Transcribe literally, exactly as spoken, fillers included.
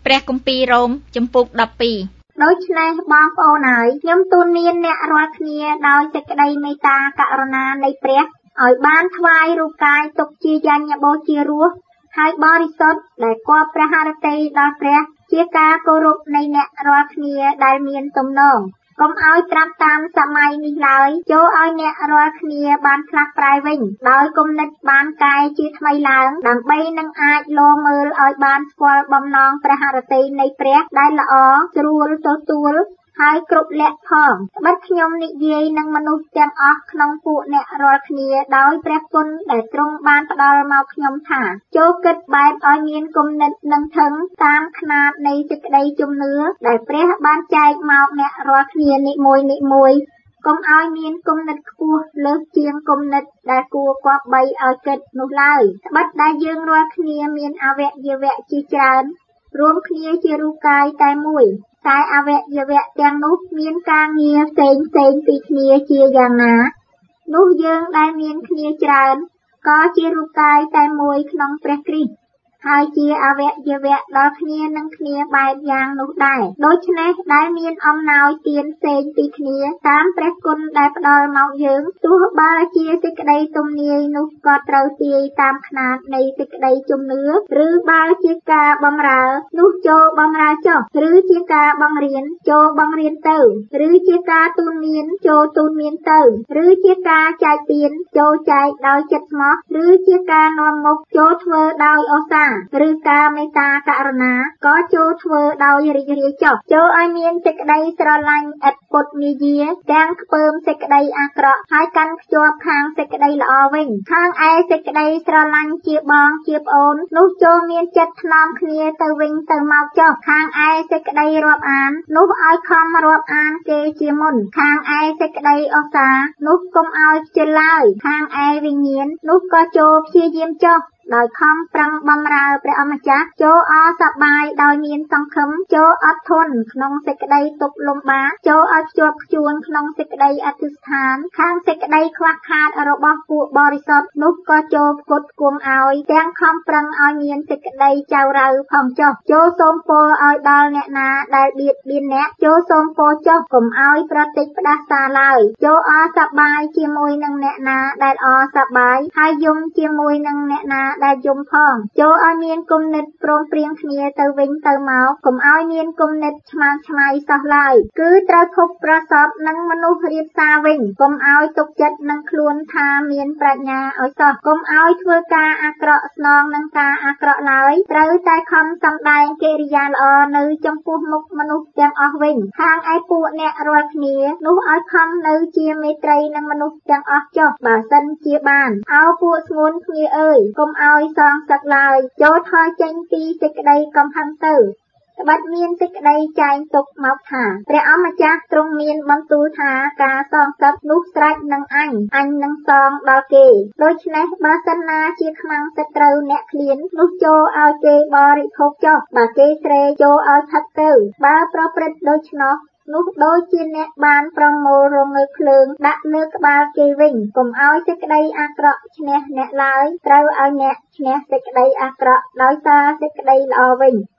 ព្រះគម្ពីររ៉ូមជំពូកដប់ពីរដូច្នេះបងប្អូនហើយខ្ញុំទូន្មានអ្នករាល់គ្នាដោយសេចក្តីមេត្តាករុណានៃព្រះឲ្យបានថ្វាយរូបកាយទុកជាយញ្ញបូជារស់ហើយបរិសុទ្ធដែលគបព្រះハរតីដល់ព្រះជាការគោរពនៃអ្នករាល់គ្នាដែលមានទំនងកុំឲ្យត្រាប់តាមសម័យនេះឡើយចូលឲ្យអ្នករាល់គ្នាបានផ្លាស់ប្រែវិញដោយគំនិតបានកែជាថ្មីឡើងដើម្បីនឹងអាចលមើលឲ្យបានស្គាល់បំណងព្រះハរតីនៃព្រះដែលល្អស្រួលទទួលហើយគ្រប់លក្ខផងត្បិតខ្ញុំនិយាយនឹងមនុស្សទាំងអស់ក្នុងពួកអ្នករាល់គ្នាដោយព្រះគុណដែលទ្រង់បានផ្ដល់មកខ្ញុំថាចូលគិតបែបឲ្យមានគំនិតនឹងថឹងតាមຂະຫນາດនៃសេចក្តីជំនឿដែលព្រះបានចែកមកអ្នករាល់គ្នានិមួយនិមួយកុំឲ្យមានគំនិតខ្ពស់លើសជាងគំនិតដែលគួរគប្បីឲ្យគិតនោះឡើយត្បិតដែលយើងរាល់គ្នាមានអវយវៈជាច្រើនរួមគ្នាជារូបកាយតែមួយតែអវយវៈទាំងនោះមានការងារផ្សេងផ្សេងពីគ្នាជាយ៉ាងណានោះយើងដែលមានគ្នាច្រើនក៏ជារូបកាយតែមួយក្នុងព្រះគ្រីស្ទហើយជាអវយវៈដល់គ្នានឹងគ្នាបែបយ៉ាងនោះដែរដូច្នេះដែលមានអំណោយទានផ្សេងពីគ្នាតាមព្រះគុណដែលផ្ដល់មកយើងទោះបើជាសេចក្តីទំនាយនោះក៏ត្រូវទាយតាមຂະຫນາດនៃសេចក្តីជំនឿឬបើជាការបម្រើនោះចូលបម្រើចុះឬជាការបង្រៀនចូលបង្រៀនទៅឬជាការទូន្មានចូលទូន្មានទៅឬជាការចែកទានចូលចែកដោយចិត្តស្មោះឬជាការនាំមុខចូលធ្វើដោយឱសាឬការមេត្តាករុណាក៏ចូលធ្វើដោយរីករាយចុះចូលឲ្យមានសេចក្តីស្រឡាញ់ឥតពុតមាយាទាំងខ្ពើមសេចក្តីអាក្រក់ហើយកាន់ខ្ជាប់ខាងសេចក្តីល្អវិញខាងឯសេចក្តីស្រឡាញ់ជាបងជាប្អូននោះចូលមានចិត្តថ្នមគ្នាទៅវិញទៅមកចុះខាងឯសេចក្តីរាប់អាននោះឲ្យខំរាប់អានគេជាមុនខាងឯសេចក្តីឱសានោះកុំឲ្យខ្ជិលឡើយខាងឯវិញ្ញាណនោះក៏ចូលព្យាយាមចុះដោយខំប្រឹងបម្រើព្រះអម្ចាស់ចូលអសប្បាយដោយមានសង្ឃឹមចូលអត់ធន់ក្នុងសេចក្តីទុក្ខលំបាកចូលឲ្យខ្ជាប់ខ្ជួនក្នុងសេចក្តីអធិស្ឋានខាងសេចក្តីខ្វះខាតរបស់ពួកបរិសុទ្ធនោះក៏ចូលផ្គត់ផ្គង់ឲ្យទាំងខំប្រឹងឲ្យមានសេចក្តីចៅរៅផងចុះចូលសូមពរឲ្យដល់អ្នកណាដែលបៀតបៀនអ្នកចូលសូមពរចុះកុំឲ្យប្រតិចផ្ដាសាឡើយចូលអសប្បាយជាមួយនឹងអ្នកណាដែលអសប្បាយហើយយំជាមួយនឹងអ្នកណាដែលយំផងចូលឲ្យមានគំនិតព្រមព្រៀងគ្នាទៅវិញទៅមកកុំឲ្យមានគំនិតឆ្មាំឆ្មៃសោះឡើយគឺត្រូវភពប្រសពនឹងមនុស្សរៀបសារវិញកុំឲ្យទុកចិត្តនឹងខ្លួនថាមានប្រាជ្ញាឲ្យសោះកុំឲ្យធ្វើការអាក្រក់ស្នងនឹងការអាក្រក់ឡើយត្រូវតែខំសម្ដែងកិរិយាល្អនៅចំពោះមុខមនុស្សទាំងអស់វិញខាងឯពួកអ្នករាល់គ្នានោះឲ្យខំនៅជាមេត្រីនឹងមនុស្សទាំងអស់ចុះបើសិនជាបានអោពួកស្ងួនគ្នាអើយកុំឲ្យសងសឹកឡើយចូលថយចេញពីសេចក្តីកំហឹងទៅត្បិតមានសេចក្តីចែងទុកមកថាព្រះអម្ចាស់ទ្រង់មានបន្ទូលថាការសងសឹកនោះស្រេចនឹងអញអញនឹងសងដល់គេដូច្នេះបើសិនណាជាខ្មាំងសត្រូវអ្នកឃ្លាននោះចូលឲ្យគេបរិភោគចុះបើគេស្រេចូលឲ្យផឹកទៅបើប្រព្រឹត្តដូច្នោះនោះដូចជាអ្នកបានប្រមូលរងើកភ្លើងដាក់លើក្បាលគេវិញកុំឲ្យសេចក្តីអាក្រក់ឈ្នះអ្នកឡើយត្រូវឲ្យអ្នកឈ្នះសេចក្តីអាក្រក់ដោយសារសេចក្តីល្អវិញ